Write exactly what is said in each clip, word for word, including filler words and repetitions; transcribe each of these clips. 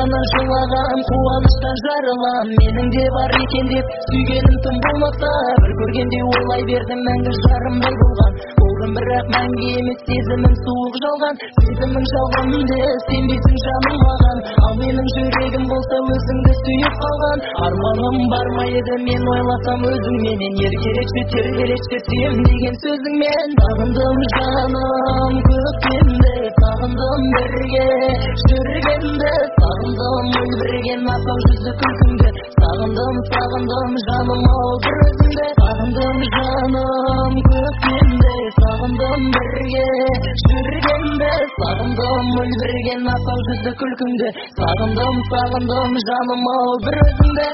ғана жылаған, қуаныштан жарылам. Менің де бар екен деп сүйгенім тым болмаса, бір көргенде олай бердім, мәңгі жарымдай болған. Болдым бірақ мәңгі емес, сезімім суық жалған. Сезімің жалған де сенбейсің жаным маған. Ал менің жүрегім болса өзіңді сүйіп қалған. Арманым бар ма еді мен ойласам өзіңменен, еркелеші тербелеші сүйем деген сөзіңмен. Сағындым жаным көктемді, сағындым бірге жүргенді, сағындым мөлдіреген аппақ жүзі күлкіңді. Сағындым, сағындым жаным ау бір өзіңді. Сағындым жаным көктемді, сағындым бірге жүргенді, сағындым мөлдіреген аппақ жүзі күлкіңді. Сағындым, сағындым жаным ау бір өзіңді.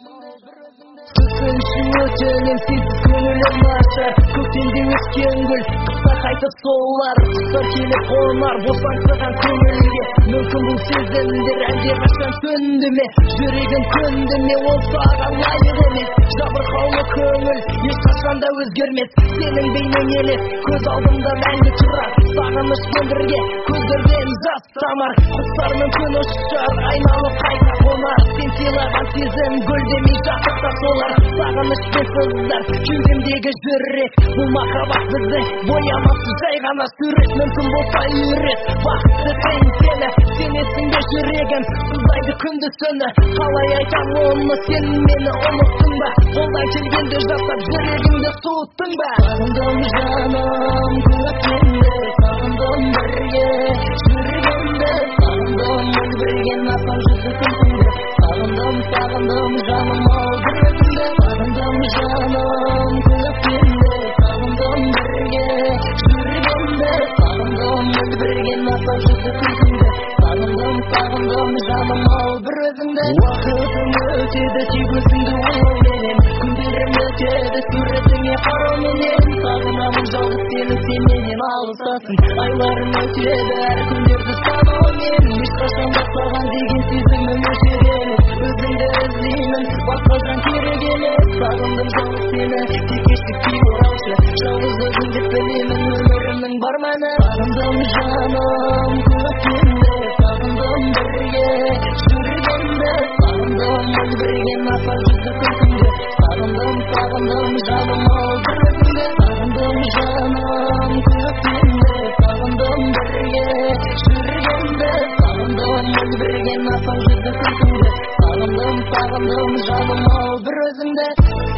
Өкініші өте немсіз көңілім нашар, көктемде өскен гүл қыста қайтып солар, құстар келіп қонар босаңсыған көңілге. Мүмкін бұл сезімдер әлдеқашан сөнді ме, жүрегім көнді ме, ол саған лайық емес. Жабырқаулы көңіл ешқашан да өзгермес, сенің бейнең елес көз алдымда мәңгі тұрар. Сағынышпен бірге көздерден жас тамар, құстар мүмкін ұшар айналып қайта қонар. Сен сыйлаған сезім гүлдемей жатырда солар. Сағынышпен сыздар кеудемдегі жүрек, бұл махаббат бізді боямасы жай ғана сурет. Мүмкін болса үйрет бақытты тән сені, сенесің бе жүрегім сыздайды күнді түні. Қалай айтам оны, сен мені ұмыттың ба, қолдан келгенде жасап жүрегімді суыттың ба. Сағындым жаным көктемді, сағындым бірге жүргенді, сағындым мөлдіреген аппақ жүзі күлкіңді. Сағындым, сағындым жаным ау бір өзіңді. Сағындым жаным көктемді, сағындым бірге жүргенді, сағындым мөлдіреген аппақ жүзі күлкіңді. Сағындым, сағындым жаным ау бір өзіңді. Уақытым өтеді тек өзіңді ойлауменен, күндерім өтеді суретіңе қарауменен. Сағынамын жалғыз сені, сен менен алысасың, айларым өтеді әр күндерді санаумен. Ешқашан баспаған деген сезімім өшер емес, өзіңді іздеймін басқа жан керек емес. Сағындым жалғыз сені, тек кешікпей оралшы, жалғыз өзіңді білемін өмірімнің бар мәні. Сағындым жаным көктемді, сағындым бірге жүргенді, сағындым мөлдіреген аппақ жүзі күлкіңді. Сағындым, сағындым жаным ау бір өзіңді. Сағындым жаным көктемді, сағындым бірге жүргенді, сағындым мөлдіреген аппақ жүзі күлкіңді. Сағындым, сағындым жаным ау бір өзіңді.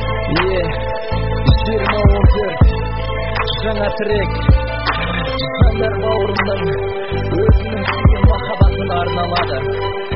Е, жиырма он төрт жаңа трек, жандар бауырымның өзінің сүйген махаббатына арналады.